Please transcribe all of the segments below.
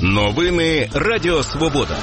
Новини Радіо Свобода.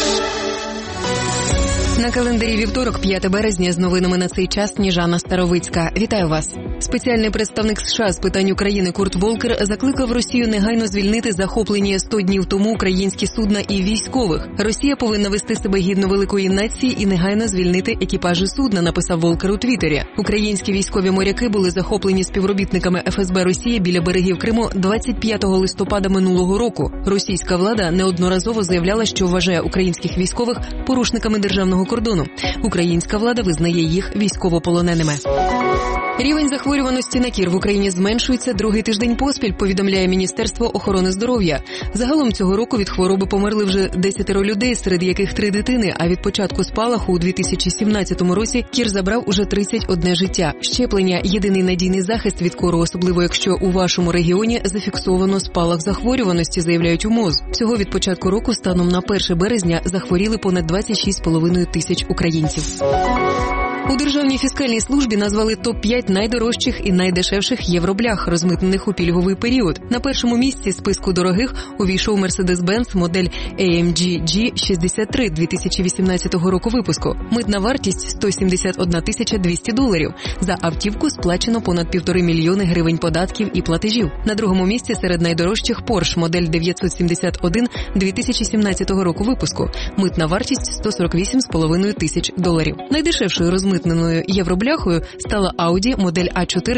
На календарі вівторок, 5 березня, з новинами на цей час Сніжана Старовицька. Вітаю вас. Спеціальний представник США з питань України Курт Волкер закликав Росію негайно звільнити захоплені 100 днів тому українські судна і військових. Росія повинна вести себе гідно великої нації і негайно звільнити екіпажі судна, написав Волкер у Твіттері. Українські військові моряки були захоплені співробітниками ФСБ Росії біля берегів Криму 25 листопада минулого року. Російська влада неодноразово заявляла, що вважає українських військових порушниками державного кордону. Українська влада визнає їх військовополоненими. Рівень захворюваності на кір в Україні зменшується другий тиждень поспіль, повідомляє Міністерство охорони здоров'я. Загалом цього року від хвороби померли вже 10 людей, серед яких 3 дитини, а від початку спалаху у 2017 році кір забрав уже 31 життя. Щеплення – єдиний надійний захист від кору, особливо якщо у вашому регіоні зафіксовано спалах захворюваності, заявляють у МОЗ. Всього від початку року станом на 1 березня захворіли понад 26,5 тисяч українців. У Державній фіскальній службі назвали топ-5 найдорожчих і найдешевших євроблях, розмитнених у пільговий період. На першому місці списку дорогих увійшов Mercedes-Benz модель AMG G63 2018 року випуску. Митна вартість – 171 200 доларів. За автівку сплачено понад 1,5 мільйони гривень податків і платежів. На другому місці серед найдорожчих Porsche модель 971 2017 року випуску. Митна вартість – 148,5 тисяч доларів. Найдешевшою розмитненою євробляхою стала Audi модель A4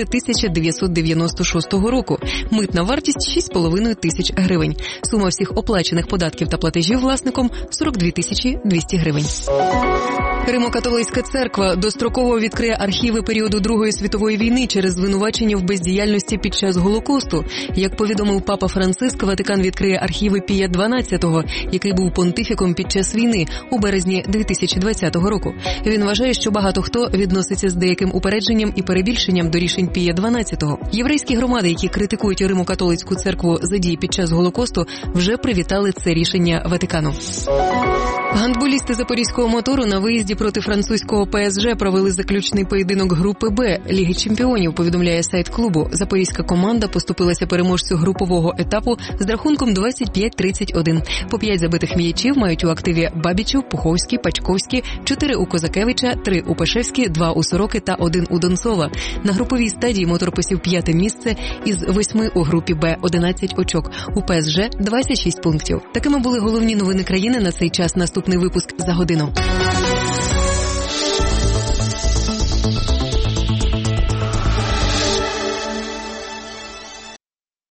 1996 року. Митна вартість – 6,5 тисяч гривень. Сума всіх оплачених податків та платежів власником – 42 200 гривень. Римо-католицька церква достроково відкриє архіви періоду Другої світової війни через звинувачення в бездіяльності під час Голокосту. Як повідомив Папа Франциск, Ватикан відкриє архіви Пія XII, який був понтифіком під час війни у березні 2020 року. Він вважає, що багато хто відноситься з деяким упередженням і перебільшенням до рішень Пія XII. Єврейські громади, які критикують Римо-католицьку церкву за дії під час Голокосту, вже привітали це рішення Ватикану. Гандболісти Запорізького мотору на виїзді проти французького ПСЖ провели заключний поєдинок групи Б Ліги чемпіонів, повідомляє сайт клубу. Запорізька команда поступилася переможцю групового етапу з рахунком 25-31. По 5 забитих м'ячів мають у активі Бабічев, Пуховський, Пачковський, 4 у Козакевича, 3 у Пешевські, 2 у Сороки та 1 у Донцова. На груповій стадії мотор посів 5-те місце із 8 у групі Б, 11 очок. У ПСЖ 26 пунктів. Такими були головні новини країни на цей час. Наступний випуск за годину.